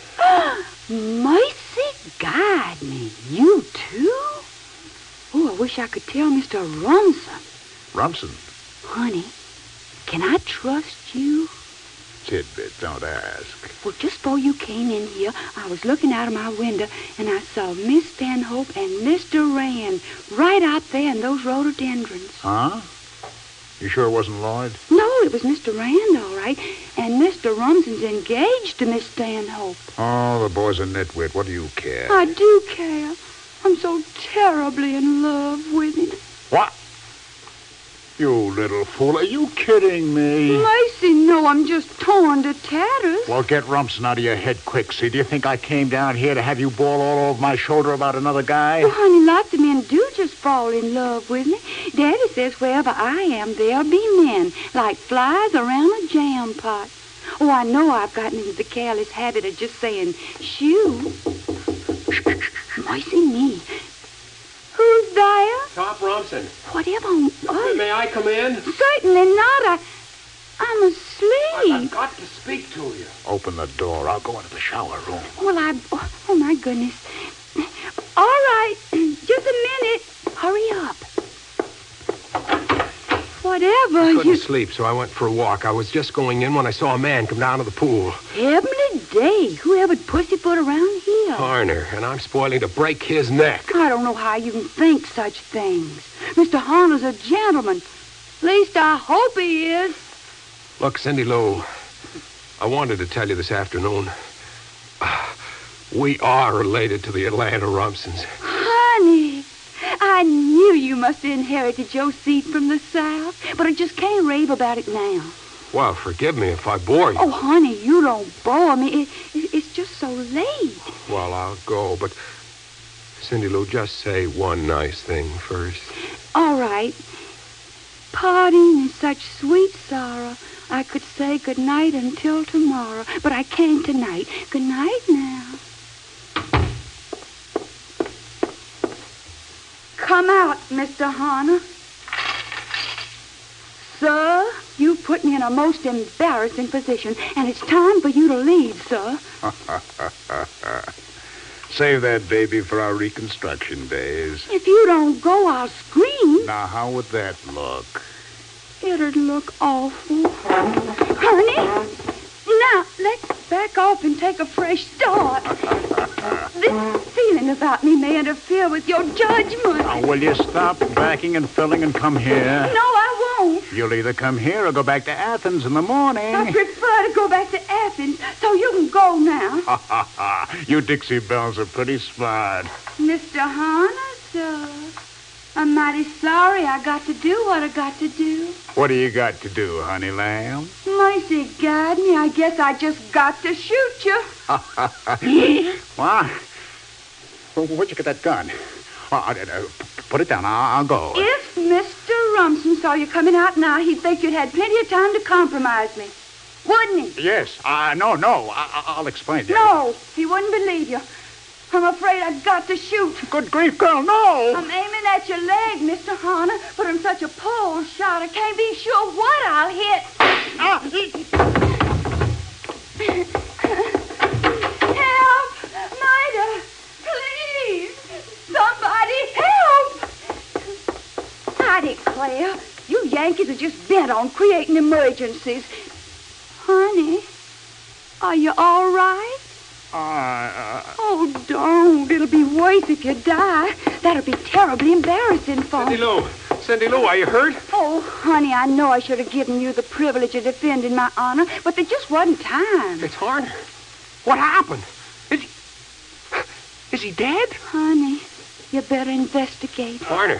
Mercy guide me. You too? Oh, I wish I could tell Mr. Rumson. Rumson? Honey, can I trust you? Tidbit, don't ask. Well, just before you came in here, I was looking out of my window, and I saw Miss Stanhope and Mr. Rand right out there in those rhododendrons. Huh? You sure it wasn't Lloyd? No, it was Mr. Rand, all right. And Mr. Rumsen's engaged to Miss Stanhope. Oh, the boy's a nitwit. What do you care? I do care. I'm so terribly in love with him. What? You little fool. Are you kidding me? Mercy, no, I'm just torn to tatters. Well, get Rumsen out of your head quick, see? Do you think I came down here to have you bawl all over my shoulder about another guy? Well, honey, lots of men do just fall in love with me. Daddy says wherever I am, there'll be men, like flies around a jam pot. Oh, I know I've gotten into the careless habit of just saying, shoo. Mercy me. Who's there? Top Rumsen. Whatever on earth? May I come in? Certainly not. I'm asleep. I've got to speak to you. Open the door. I'll go into the shower room. Well, oh, my goodness. All right. Just a minute. Hurry up. Whatever. I couldn't sleep, so I went for a walk. I was just going in when I saw a man come down to the pool. Heavenly day. Whoever pussyfoot around here? Harner, and I'm spoiling to break his neck. I don't know how you can think such things. Mr. Harner's a gentleman. At least I hope he is. Look, Cindy Lou, I wanted to tell you this afternoon. We are related to the Atlanta Rumsens. Honey, I knew you must have inherited your seed from the South, but I just can't rave about it now. Well, forgive me if I bore you. Oh, honey, you don't bore me. It's just so late. Well, I'll go, but Cindy Lou, just say one nice thing first. All right. Parting is such sweet sorrow. I could say good night until tomorrow, but I can't tonight. Good night now. Come out, Mr. Harner. Sir, you put me in a most embarrassing position, and it's time for you to leave, sir. Save that baby for our reconstruction days. If you don't go, I'll scream. Now, how would that look? It'd look awful. Honey, now let's back off and take a fresh start. This feeling about me may interfere with your judgment. Now, will you stop backing and filling and come here? No, I won't. You'll either come here or go back to Athens in the morning. I prefer to go back to Athens, so you can go now. You Dixie Bells are pretty smart. Mr. Harner, sir, I'm mighty sorry I got to do what I got to do. What do you got to do, honey lamb? Mercy guide me, I guess I just got to shoot you. What? Where'd you get that gun? Put it down. I'll go. If Mr. Rumsen saw you coming out now, he'd think you'd had plenty of time to compromise me. Wouldn't he? Yes. No. I'll explain to you. No, he wouldn't believe you. I'm afraid I've got to shoot. Good grief, girl, no! I'm aiming at your leg, Mr. Harner, but I'm such a pole shot I can't be sure what I'll hit. Help! Mida! Please! Somebody help! I declare, you Yankees are just bent on creating emergencies. Honey, are you all right? Oh, don't. It'll be worse if you die. That'll be terribly embarrassing for me. Cindy Lou, are you hurt? Oh, honey, I know I should have given you the privilege of defending my honor, but there just wasn't time. It's Harner. What happened? Is he dead? Honey, you better investigate. Harner.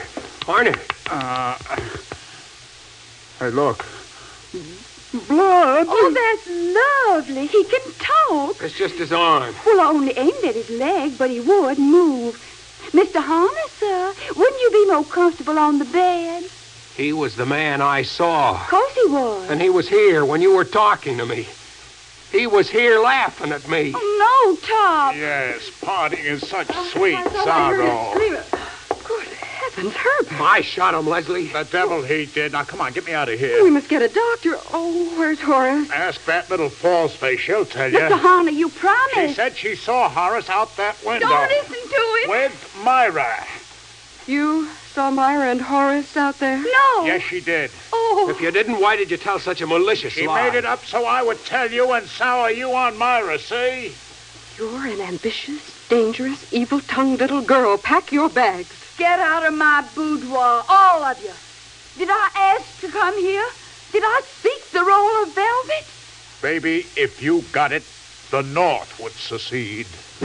Hey, look. Blood. Oh, that's lovely. He can talk. It's just his arm. Well, I only aimed at his leg, but he would move. Mr. Harner, sir, wouldn't you be more comfortable on the bed? He was the man I saw. Of course he was. And he was here when you were talking to me. He was here laughing at me. Oh, no, Tom. Yes, parting is such sweet sorrow. Good heavens, Herbert. I shot him, Leslie. The devil he did. Now, come on, get me out of here. We must get a doctor. Oh, where's Horace? Ask that little false face. She'll tell you. Mr. Harner, you promised. She said she saw Horace out that window. Don't listen to him. With Myra. You saw Myra and Horace out there? No. Yes, she did. Oh. If you didn't, why did you tell such a malicious She lie? made it up so I would tell you and sour you on Myra, see? You're an ambitious, dangerous, evil-tongued little girl. Pack your bags. Get out of my boudoir, all of you. Did I ask to come here? Did I seek the roll of velvet? Baby, if you got it, the North would secede.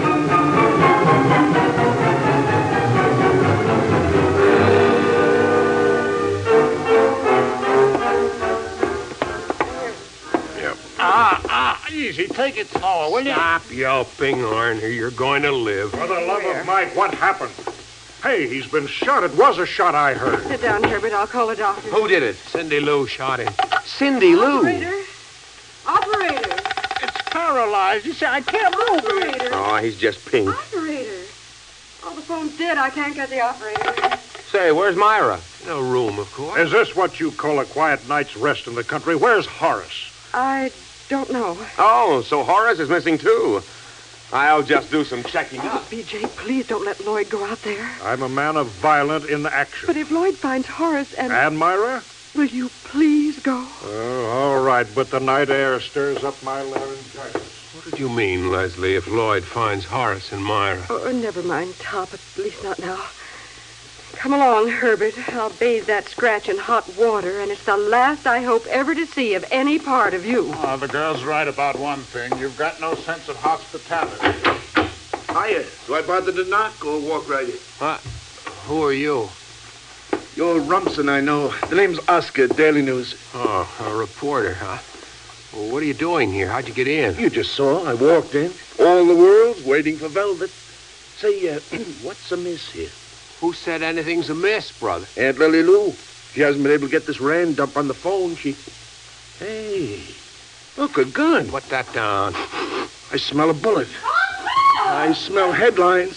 Easy, take it slower, will you? Stop yelping, Arner. You're going to live. For the love of Mike, what happened? Hey, he's been shot. It was a shot I heard. Sit down, Herbert. I'll call a doctor. Who did it? Cindy Lou shot him. Cindy Lou? Operator. It's paralyzed. You see, I can't move. Operator. Oh, he's just pink. Operator. Oh, the phone's dead. I can't get the operator. Say, where's Myra? No room, of course. Is this what you call a quiet night's rest in the country? Where's Horace? I don't know. Oh, so Horace is missing, too. I'll just do some checking Oh, up. BJ, please don't let Lloyd go out there. I'm a man of violent inaction. But if Lloyd finds Horace and... And Myra? Will you please go? Oh, all right, but the night air stirs up my laryngitis. What did you mean, Leslie, if Lloyd finds Horace and Myra? Oh, never mind, Top. At least not now. Come along, Herbert. I'll bathe that scratch in hot water, and it's the last I hope ever to see of any part of you. Oh, the girl's right about one thing. You've got no sense of hospitality. Hiya. Do I bother to knock or walk right in? What? Who are you? You're Rumson, I know. The name's Oscar, Daily News. Oh, a reporter, huh? Well, what are you doing here? How'd you get in? You just saw. I walked in. All the world's waiting for Velvet. Say, what's amiss here? Who said anything's amiss, brother? Aunt Lily Lou. She hasn't been able to get this Rand dump on the phone. Hey, look, a gun. Put that down. I smell a bullet. I smell headlines.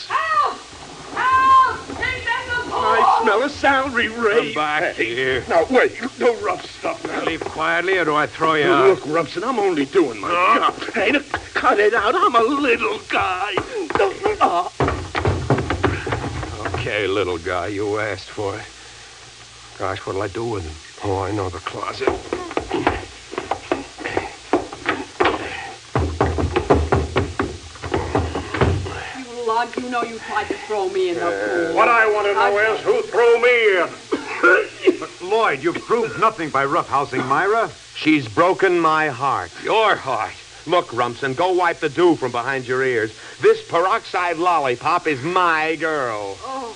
I smell a salary raise. Come back here. Now, wait. No rough stuff now. Leave quietly, or do I throw you out? Look, Rumson, I'm only doing my job. Hey, cut it out. I'm a little guy. Okay, little guy, you asked for it. Gosh, what'll I do with him? Oh, I know the closet. You lug, you know you tried to throw me in the pool. What I want to know is who threw me in. But, Lloyd, you've proved nothing by roughhousing Myra. She's broken my heart. Your heart. Look, Rumson, go wipe the dew from behind your ears. This peroxide lollipop is my girl. Oh.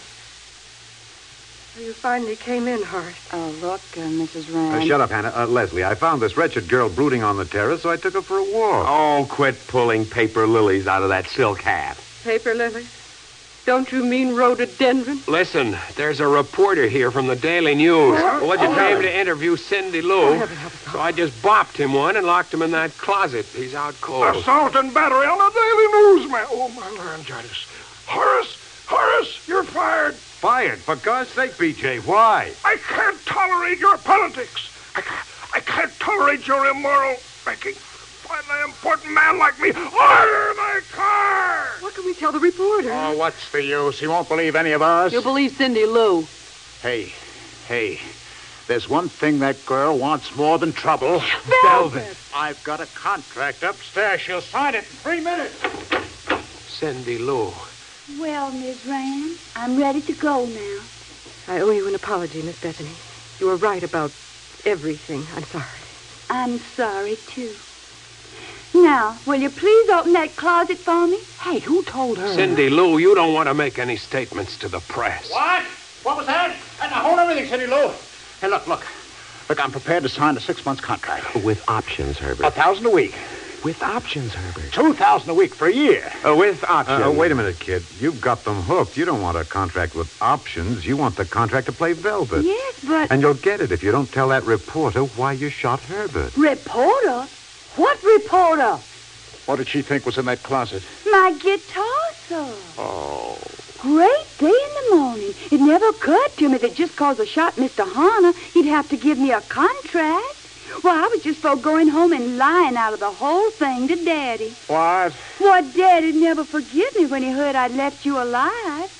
You finally came in, Horace. Oh, look, Mrs. Rand. Shut up, Hannah. Leslie, I found this wretched girl brooding on the terrace, so I took her for a walk. Oh, quit pulling paper lilies out of that silk hat. Paper lilies? Don't you mean rhododendron? Listen, there's a reporter here from the Daily News. Well, you came to interview Cindy Lou. So I just bopped him one and locked him in that closet. He's out cold. Assault and battery on the Daily News, man. Oh, my laryngitis. Horace, you're fired. Fired? For God's sake, BJ, why? I can't tolerate your politics. I can't tolerate your immoral making fun of an important man like me. Order my car! What can we tell the reporter? Oh, what's the use? He won't believe any of us. You'll believe Cindy Lou. Hey. There's one thing that girl wants more than trouble. Velvet! I've got a contract upstairs. She'll sign it in 3 minutes. Cindy Lou. Well, Miss Rand, I'm ready to go now. I owe you an apology, Miss Bethany. You were right about everything. I'm sorry. I'm sorry, too. Now, will you please open that closet for me? Hey, who told her? Cindy Lou, you don't want to make any statements to the press. What? What was that? Now, hold everything, Cindy Lou. Hey, look. Look, I'm prepared to sign a 6-month contract. With options, Herbert. $1,000 a week. With options, Herbert. $2,000 a week for a year. With options. Wait a minute, kid. You've got them hooked. You don't want a contract with options. You want the contract to play Velvet. Yes, but... And you'll get it if you don't tell that reporter why you shot Herbert. Reporter? What reporter? What did she think was in that closet? My guitar, sir. Oh. Great day in the morning. It never occurred to me that just cause I shot Mr. Harner, he'd have to give me a contract. Well, I was just for going home and lying out of the whole thing to Daddy. What? Why, Daddy'd never forgive me when he heard I'd left you alive.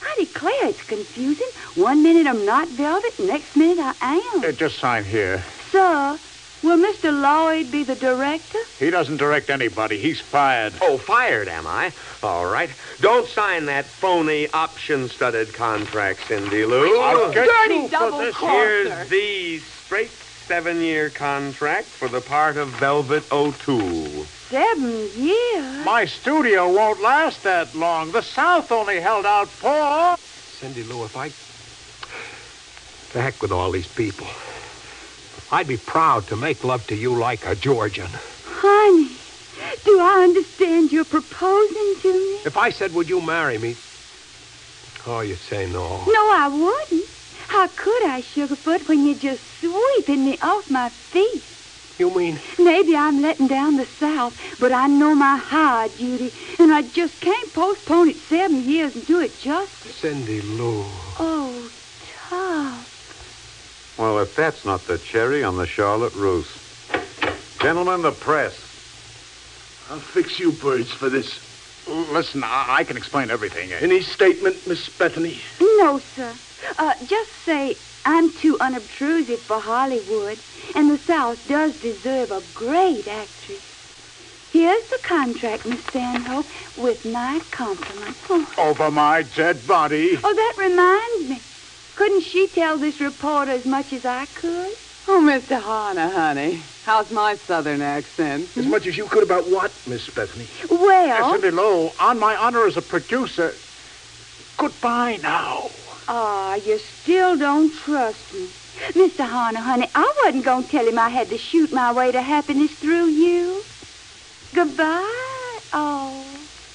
I declare it's confusing. 1 minute I'm not Velvet, next minute I am. Just sign here. Sir, will Mr. Lloyd be the director? He doesn't direct anybody. He's fired. Oh, fired, am I? All right. Don't sign that phony option-studded contract, Cindy Lou. I'll get Dirty you for double this. crosser. Here's the straight 7-year contract for the part of Velvet O'Toole. 7 years? My studio won't last that long. The South only held out 4. Cindy Lou, if I... To heck with all these people. I'd be proud to make love to you like a Georgian. Honey, do I understand you're proposing to me? If I said, would you marry me? Oh, you'd say no. No, I wouldn't. How could I, Sugarfoot, when you're just sweeping me off my feet? You mean? Maybe I'm letting down the South, but I know my hard duty, and I just can't postpone it 7 years and do it justice. Cindy Lou. Oh, tough. Well, if that's not the cherry on the Charlotte Russe. Gentlemen, the press. I'll fix you birds for this. Listen, I can explain everything. Any statement, Miss Bethany? No, sir. Just say I'm too unobtrusive for Hollywood, and the South does deserve a great actress. Here's the contract, Miss Stanhope, with my compliments. Over my dead body. Oh, that reminds me. Couldn't she tell this reporter as much as I could? Oh, Mr. Harner, honey. How's my southern accent? As much as you could about what, Miss Bethany? Well... Cindy Lou, on my honor as a producer, goodbye now. Ah, you still don't trust me. Mr. Harner, honey, I wasn't going to tell him I had to shoot my way to happiness through you. Goodbye. Oh.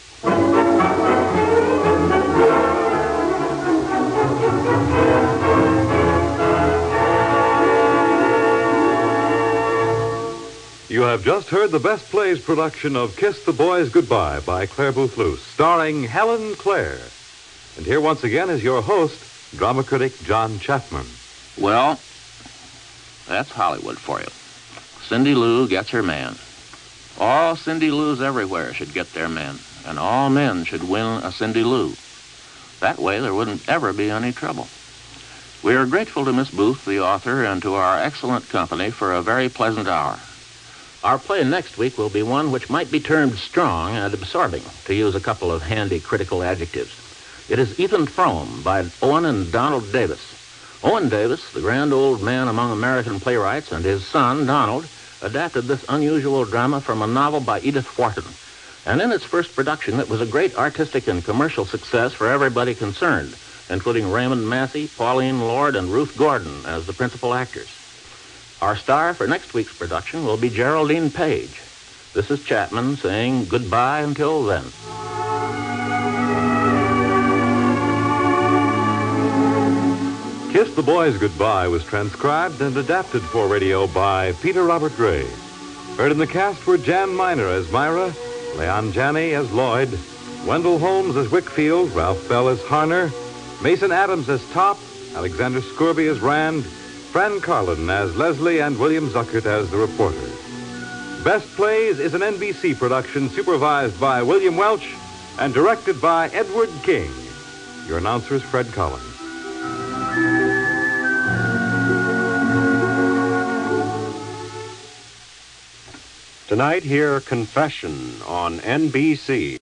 You have just heard the Best Plays production of Kiss the Boys Goodbye by Claire Booth Luce, starring Helen Claire. And here once again is your host, drama critic John Chapman. Well, that's Hollywood for you. Cindy Lou gets her man. All Cindy Lou's everywhere should get their men, and all men should win a Cindy Lou. That way there wouldn't ever be any trouble. We are grateful to Miss Booth, the author, and to our excellent company for a very pleasant hour. Our play next week will be one which might be termed strong and absorbing, to use a couple of handy critical adjectives. It is Ethan Frome by Owen and Donald Davis. Owen Davis, the grand old man among American playwrights, and his son, Donald, adapted this unusual drama from a novel by Edith Wharton. And in its first production, it was a great artistic and commercial success for everybody concerned, including Raymond Massey, Pauline Lord, and Ruth Gordon as the principal actors. Our star for next week's production will be Geraldine Page. This is Chapman saying goodbye until then. Kiss the Boys Goodbye was transcribed and adapted for radio by Peter Robert Gray. Heard in the cast were Jan Miner as Myra, Leon Janney as Lloyd, Wendell Holmes as Wickfield, Ralph Bell as Harner, Mason Adams as Top, Alexander Scourby as Rand, Fran Carlin as Leslie, and William Zuckert as the reporter. Best Plays is an NBC production supervised by William Welch and directed by Edward King. Your announcer is Fred Collins. Tonight, hear Confession on NBC.